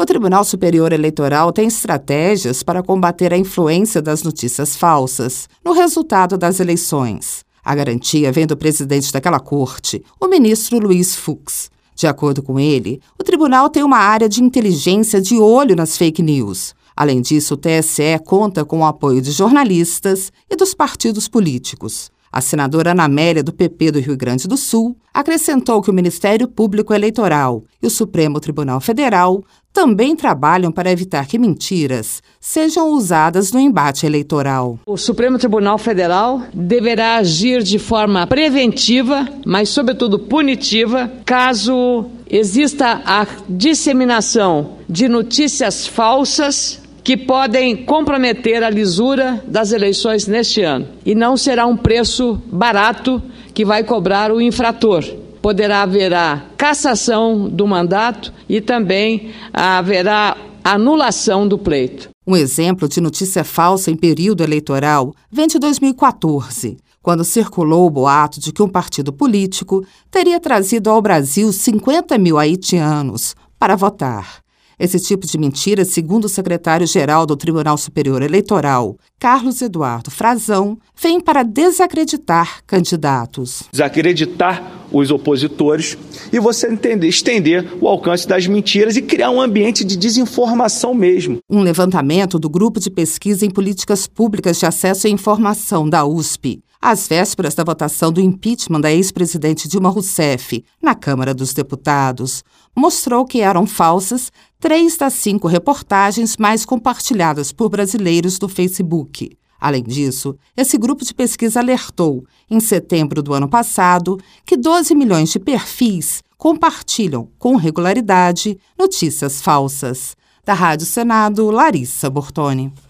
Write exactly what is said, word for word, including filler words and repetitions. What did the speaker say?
O Tribunal Superior Eleitoral tem estratégias para combater a influência das notícias falsas no resultado das eleições. A garantia vem do presidente daquela corte, o ministro Luiz Fux. De acordo com ele, o tribunal tem uma área de inteligência de olho nas fake news. Além disso, o T S E conta com o apoio de jornalistas e dos partidos políticos. A senadora Ana Amélia, do P P do Rio Grande do Sul, acrescentou que o Ministério Público Eleitoral e o Supremo Tribunal Federal também trabalham para evitar que mentiras sejam usadas no embate eleitoral. O Supremo Tribunal Federal deverá agir de forma preventiva, mas sobretudo punitiva, caso exista a disseminação de notícias falsas que podem comprometer a lisura das eleições neste ano. E não será um preço barato que vai cobrar o infrator. Poderá haver a cassação do mandato e também haverá anulação do pleito. Um exemplo de notícia falsa em período eleitoral vem de dois mil e quatorze, quando circulou o boato de que um partido político teria trazido ao Brasil cinquenta mil haitianos para votar. Esse tipo de mentira, segundo o secretário-geral do Tribunal Superior Eleitoral, Carlos Eduardo Frazão, vem para desacreditar candidatos. Desacreditar os opositores e você entender, estender o alcance das mentiras e criar um ambiente de desinformação mesmo. Um levantamento do Grupo de Pesquisa em Políticas Públicas de Acesso à Informação da U S P, às vésperas da votação do impeachment da ex-presidente Dilma Rousseff na Câmara dos Deputados, mostrou que eram falsas três das cinco reportagens mais compartilhadas por brasileiros no Facebook. Além disso, esse grupo de pesquisa alertou, em setembro do ano passado, que doze milhões de perfis compartilham com regularidade notícias falsas. Da Rádio Senado, Larissa Bortoni.